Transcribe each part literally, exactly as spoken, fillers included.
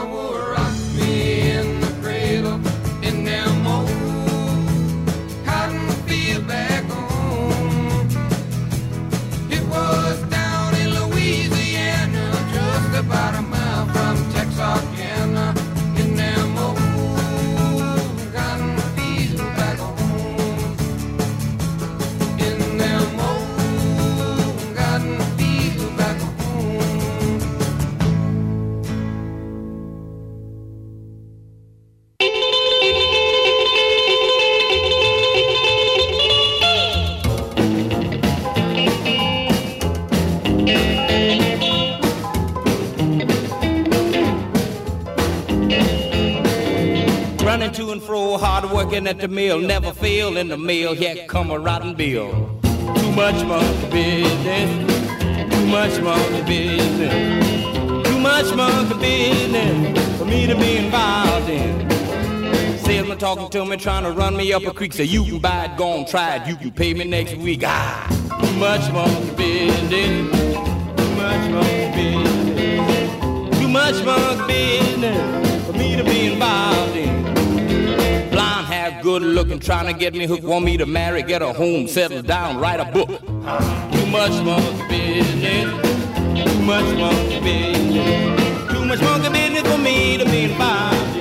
To and fro, hard working at the mill, never fail in the mill. Here come a rotten bill. Too much monkey business, too much monkey business, too much monkey business for me to be involved in. Salesman talking to me, trying to run me up a creek. Say you can buy it, go on, try it, you can pay me next week. Ah, too much monkey business, too much monkey business, too much monkey business for me to be involved in. Good looking, trying to get me hooked, want me to marry, get a home, settle down, write a book. Too much monkey business, too much monkey business, too much monkey business for me to be involved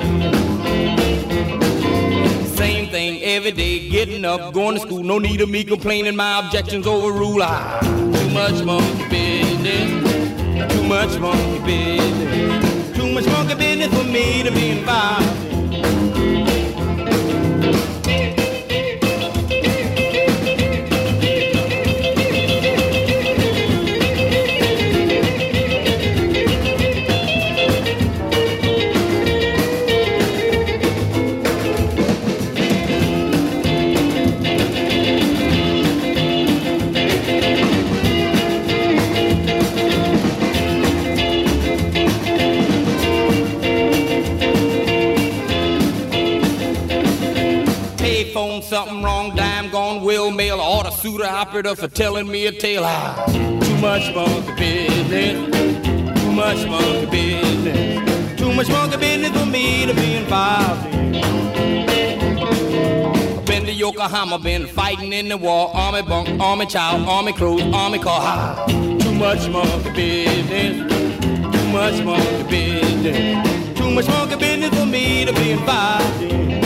in. Same thing every day, getting up, going to school, no need of me complaining, my objections overrule. Ah, too much monkey business, too much monkey business, too much monkey business for me to be involved in. Something wrong, dime gone, will mail, order suitor operator for telling me a tale. Ah, too much monkey business, too much monkey business, too much monkey business for me to be involved in. I've been to Yokohama, been fighting in the war, army bunk, army child, army clothes, army car. Ah, too much monkey business, too much monkey business, too much monkey business for me to be involved in.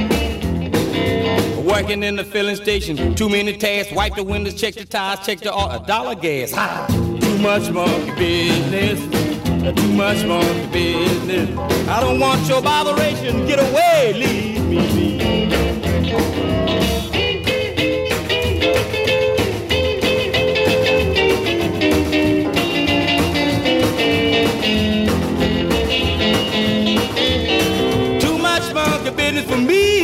Working in the filling station, too many tasks, wipe the windows, check the tires, check the uh, dollar gas. Ha! Too much monkey business, too much monkey business. I don't want your botheration, get away, leave me be. Too much monkey business for me.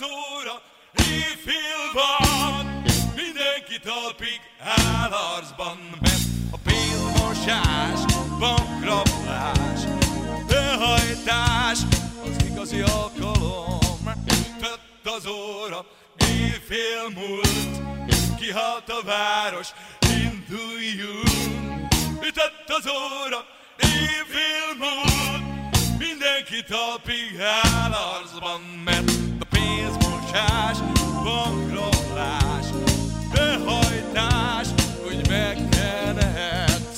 óra, éjfél van, mindenki talpig áll arcban, mert a pénzmosás, bankrablás, behajtás, az igazi alkalom. Ütött az óra, éjfél múlt, kihalt a város, induljunk. Ütött az óra, éjfél múlt, mindenki talpig áll arcban, mert a pénzmosás, bankrablás, behajtás, hogy megkenhetsz.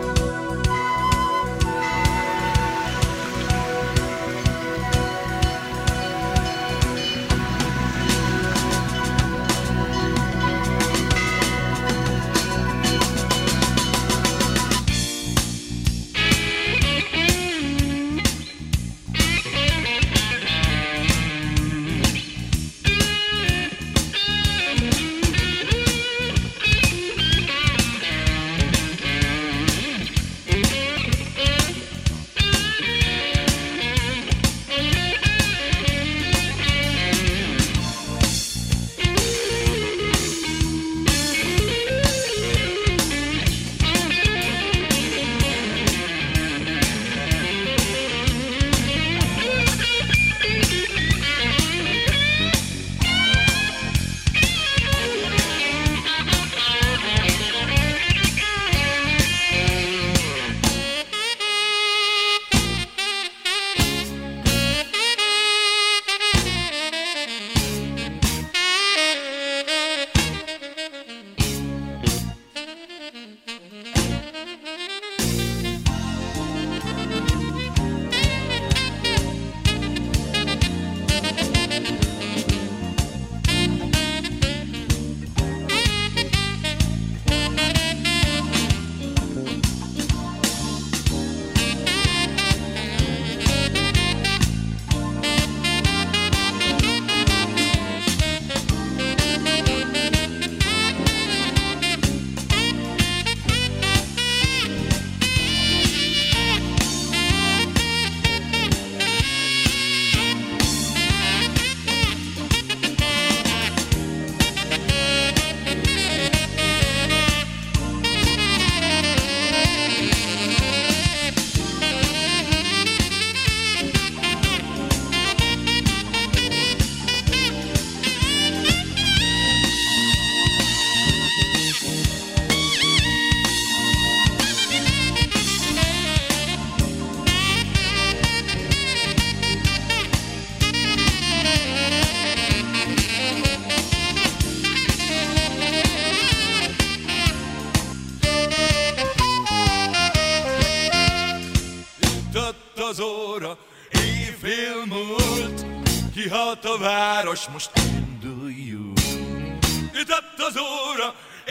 Az óra, éjfél múlt, kihalt a város, most induljunk. Ütött az óra,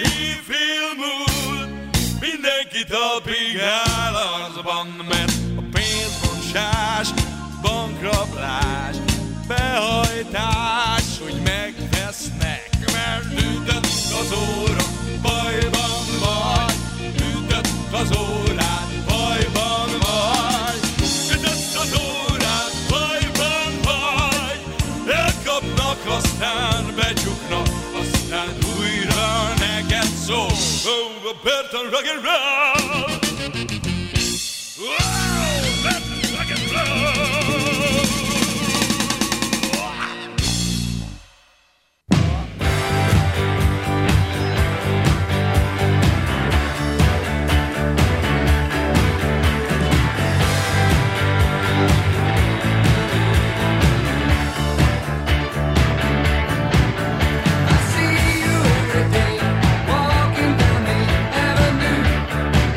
éjfél múlt, mindenki talpig áll arcban, mert a pénzmosás, bankrablás, behajtás, hogy megvesznek, mert ütött az óra, bajban vagy, ütött az órát, bajban vagy. Az órát, bajban vagy, elkapnak, aztán becsuknak, aztán újra neked szól. Oh, a Burton rock and roll! Wow, Burton rock and roll! I see you every day, walking down the avenue.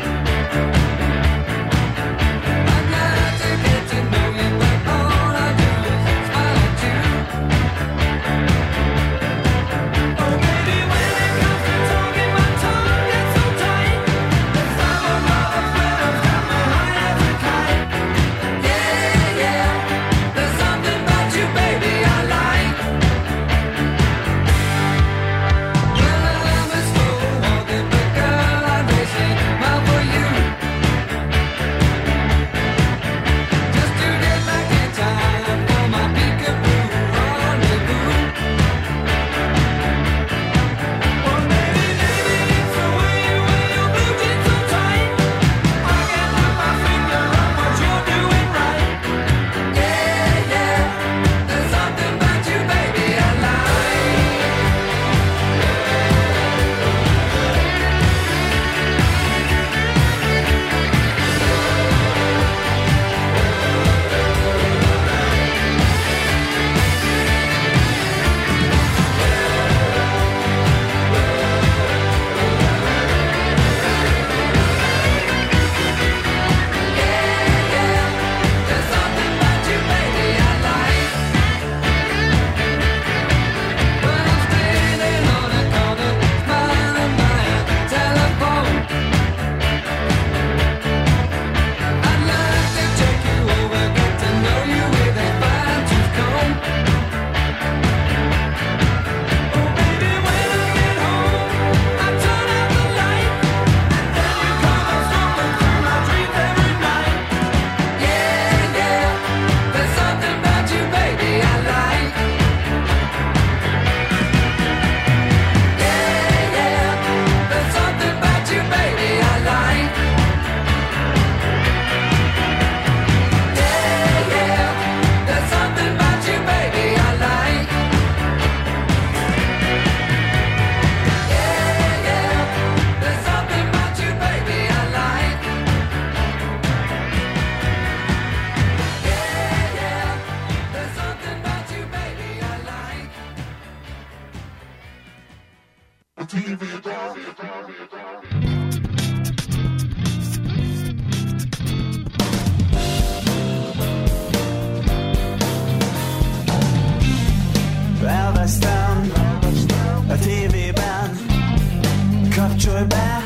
Elvesztem a tévében, kapcsolj be,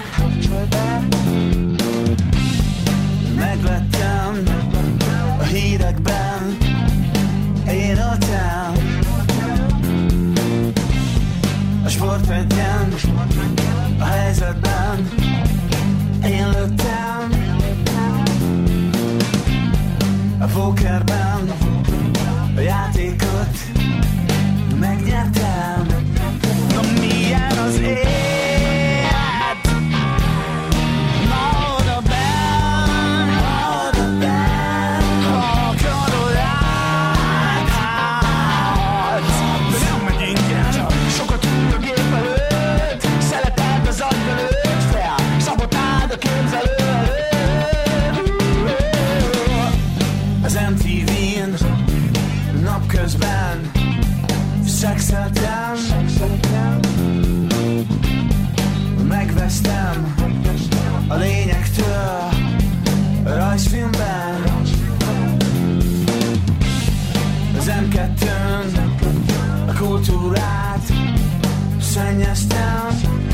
megvettem a hírekben, én voltam a sportfegyben, a helyzetben, én lőttem a pókerben, a játékot megnyertem. Na milyen az élet? Ma oda benn, oda benn, akarod át, de nem megy ingyen, csak sokat ült a gép előtt, szeletelt az agy előtt, fel, szabotáld a képzelő előtt. Az em té vén napközben szexeltem, megvesztem a lényektől a rajzfilmben. Az em kettőn a kultúrát szennyeztem.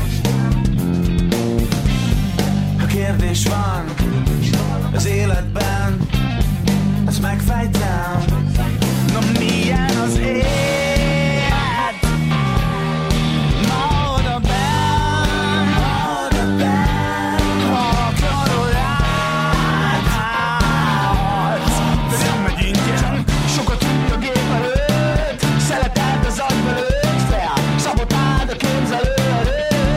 Ha kérdés van az életben, azt megfejtem. Na milyen az élet? Ma oda benn, oda benn, akarod át, de nem megy ingyen, sokat ült a gép előtt, szeletelt az agy előtt, fel, szabotáld a képzelő előtt.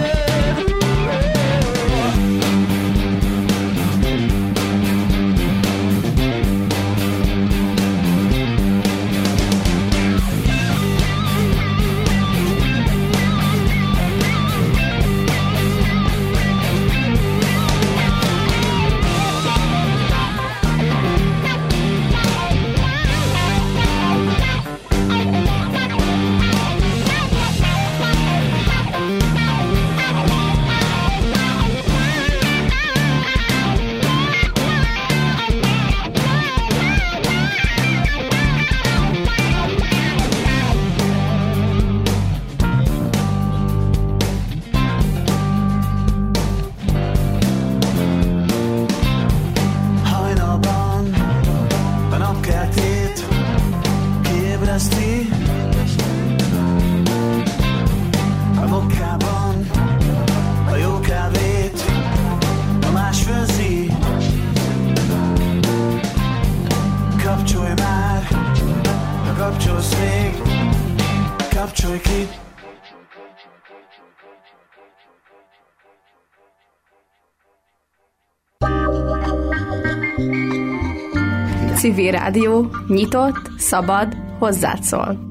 Civil Rádió, nyitott, szabad, hozzád szól.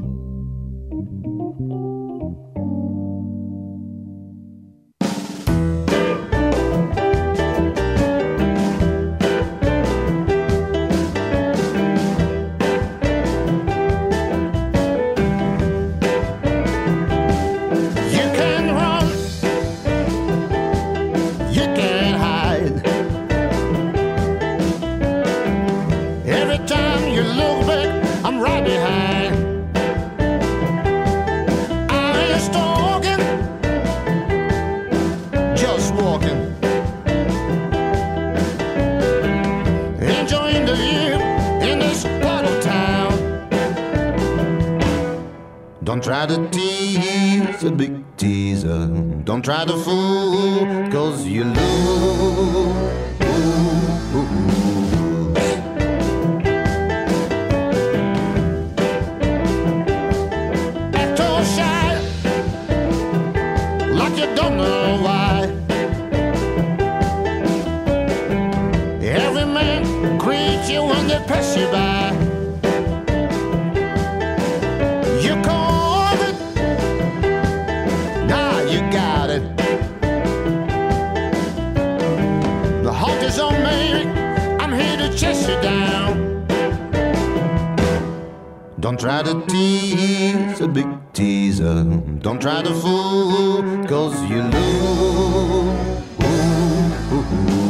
Try to tease a big teaser. Don't try to fool, cause you lose. Act all shy, like you don't know why. Every man greets you when they pass you by. Don't try to tease a big teaser. Don't try to fool, cause you lose. Ooh, ooh, ooh.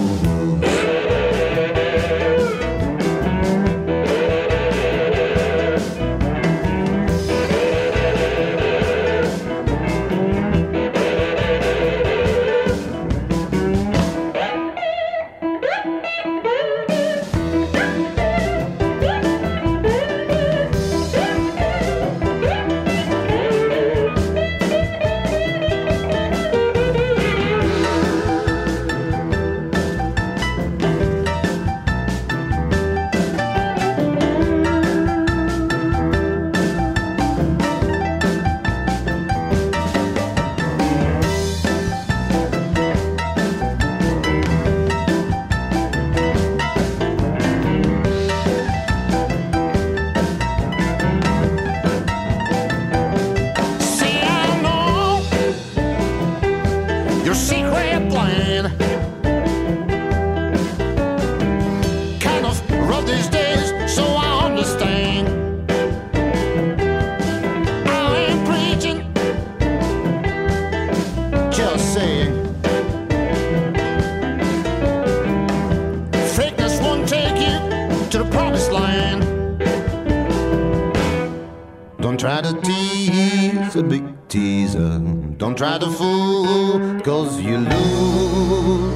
Try to tease a big teaser. Don't try to fool, cause you lose.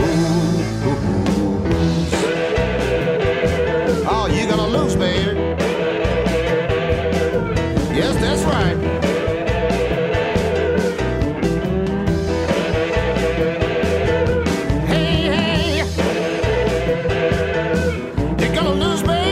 Oh, you're gonna lose, baby. Yes, that's right. Hey, hey, you're gonna lose, baby.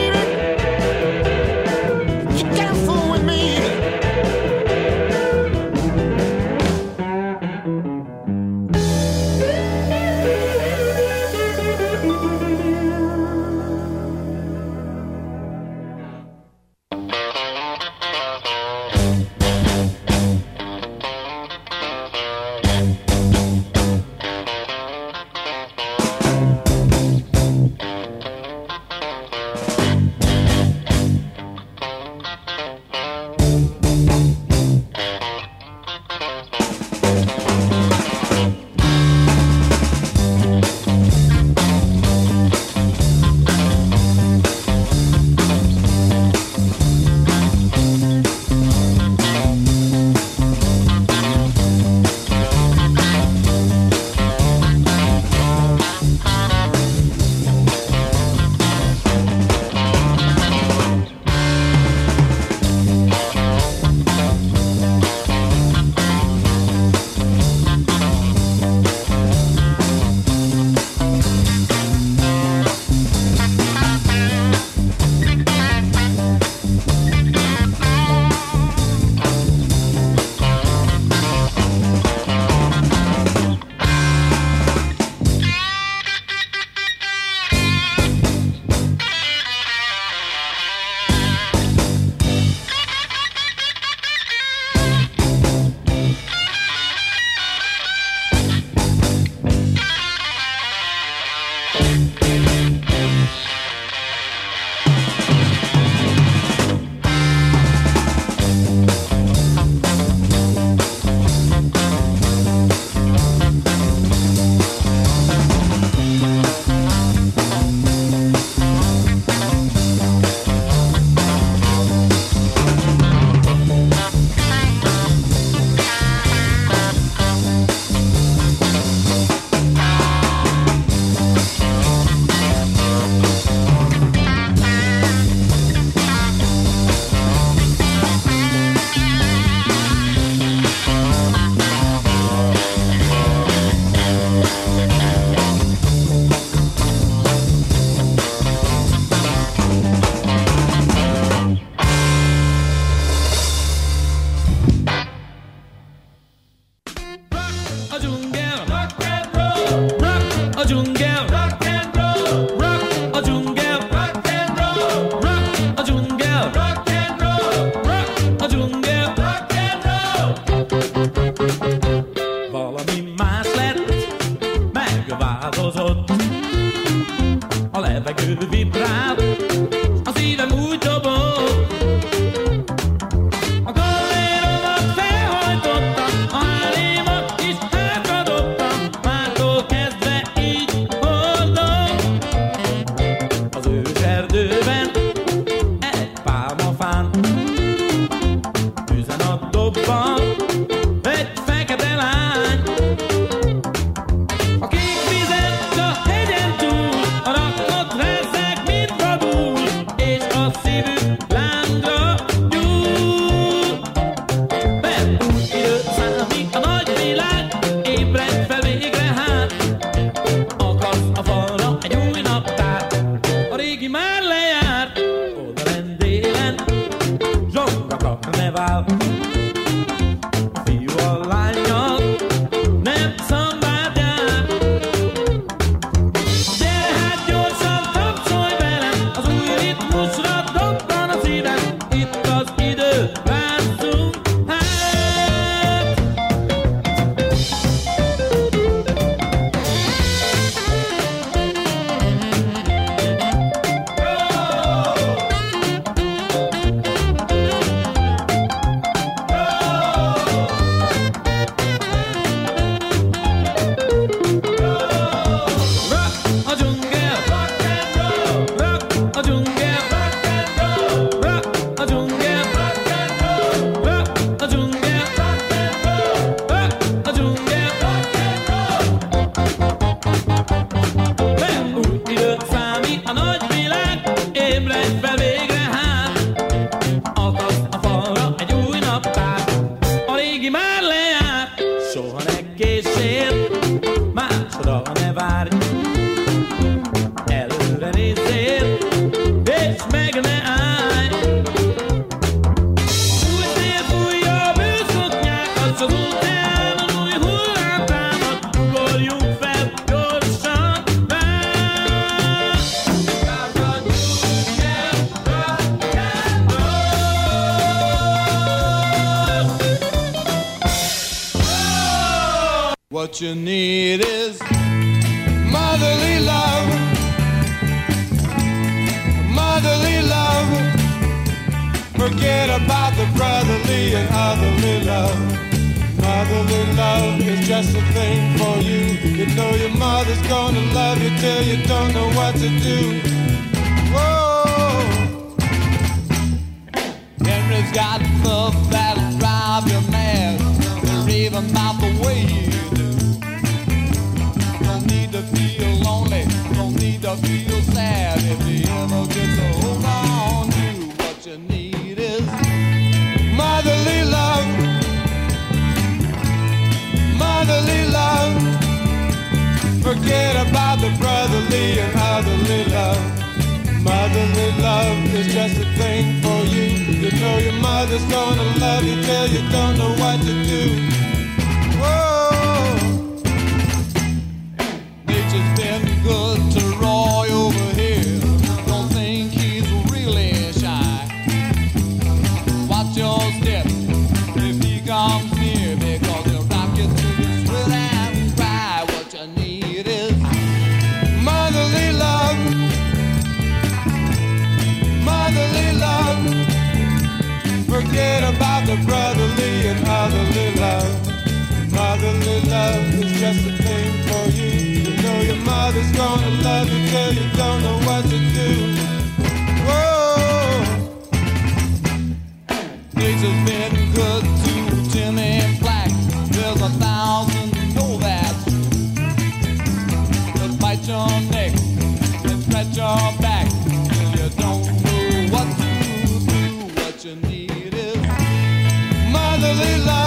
carnaval. Fiúval, lányok, nem szenvedjen. Gyere hát gyorsan, tapsolj velem, az új ritmusra dobban a szívem. Itt az idő, rázzunk hát. What you need is motherly love, motherly love. Forget about the brotherly and otherly love. Motherly love is just a thing for you. You know your mother's gonna love you till you don't know what to do. Whoa. Henry's got love that'll drive you mad. They're even about the way you do. Don't need to feel lonely, don't need to feel sad. If you ever get to hold on to what you need is motherly love, motherly love. Forget about the brotherly and otherly love. Motherly love is just a thing for you. You know your mother's gonna love you till you don't know what to do. Whoa. Nature's been good to Roy over here. Don't think he's really shy. Watch your step if he comes near, because he'll rock you to the sweat and cry. What you need is motherly love, motherly love. Forget about the brotherly and otherly love. Motherly love is just a thing for you. You know your mother's gonna love you till you don't know what to do. Whoa. Nature's been good to Jimmy Black. There's a thousand know that. They'll bite your neck and scratch your back. And you don't know what to do. What you need is motherly love,